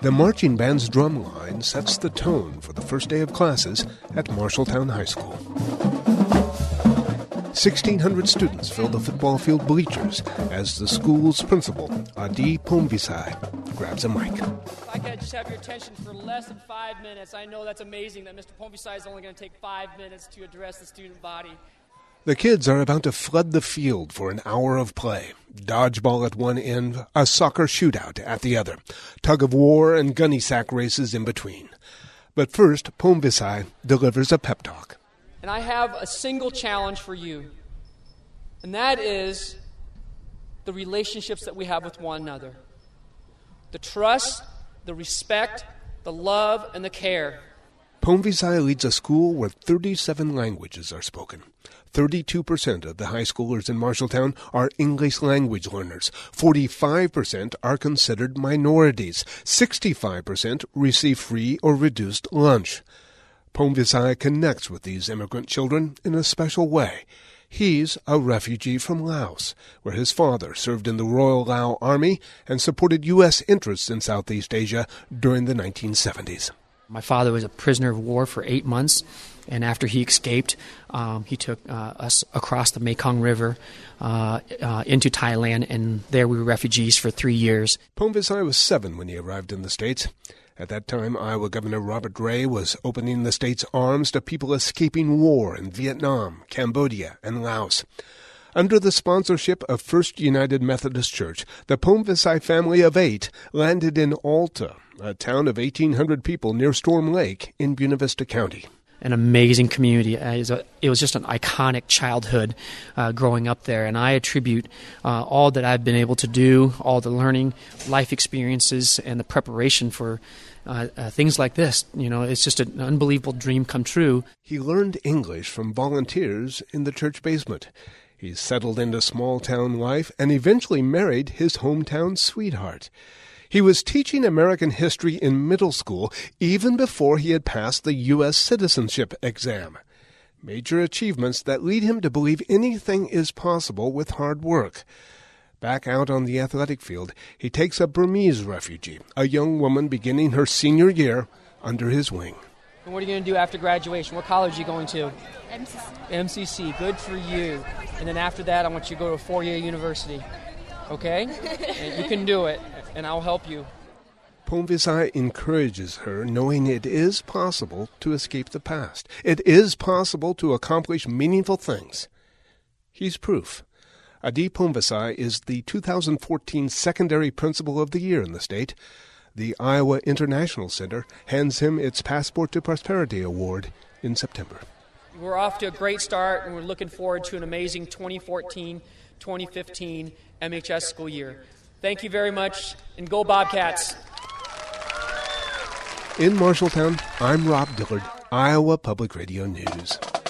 The marching band's drum line sets the tone for the first day of classes at Marshalltown High School. 1,600 students fill the football field bleachers as the school's principal, Adi Pomvisai, grabs a mic. If I could just have your attention for less than 5 minutes. I know that's amazing that Mr. Pomvisai is only going to take 5 minutes to address the student body. The kids are about to flood the field for an hour of play. Dodgeball at one end, a soccer shootout at the other, tug-of-war and gunny sack races in between. But first, Pomvisai delivers a pep talk. And I have a single challenge for you, and that is the relationships that we have with one another. The trust, the respect, the love, and the care. Pomvisai leads a school where 37 languages are spoken. 32% of the high schoolers in Marshalltown are English language learners. 45% are considered minorities. 65% receive free or reduced lunch. Pomvisai connects with these immigrant children in a special way. He's a refugee from Laos, where his father served in the Royal Lao Army and supported U.S. interests in Southeast Asia during the 1970s. My father was a prisoner of war for 8 months, and after he escaped, he took us across the Mekong River into Thailand, and there we were refugees for 3 years. Pomvisai was 7 when he arrived in the States. At that time, Iowa Governor Robert Ray was opening the state's arms to people escaping war in Vietnam, Cambodia, and Laos. Under the sponsorship of First United Methodist Church, the Pomvisai family of 8 landed in Alta, a town of 1,800 people near Storm Lake in Buena Vista County. An amazing community. It was just an iconic childhood growing up there, and I attribute all that I've been able to do, all the learning, life experiences, and the preparation for things like this. You know, it's just an unbelievable dream come true. He learned English from volunteers in the church basement. He settled into small-town life and eventually married his hometown sweetheart. He was teaching American history in middle school even before he had passed the U.S. citizenship exam. Major achievements that lead him to believe anything is possible with hard work. Back out on the athletic field, he takes a Burmese refugee, a young woman beginning her senior year, under his wing. And what are you going to do after graduation? What college are you going to? MCC. MCC, good for you. And then after that, I want you to go to a four-year university. Okay? And you can do it, and I'll help you. Pomvisai encourages her, knowing it is possible to escape the past. It is possible to accomplish meaningful things. He's proof. Adi Pomvisai is the 2014 Secondary Principal of the Year in the state. The Iowa International Center hands him its Passport to Prosperity Award in September. We're off to a great start, and we're looking forward to an amazing 2014-2015 MHS school year. Thank you very much, and go Bobcats! In Marshalltown, I'm Rob Dillard, Iowa Public Radio News.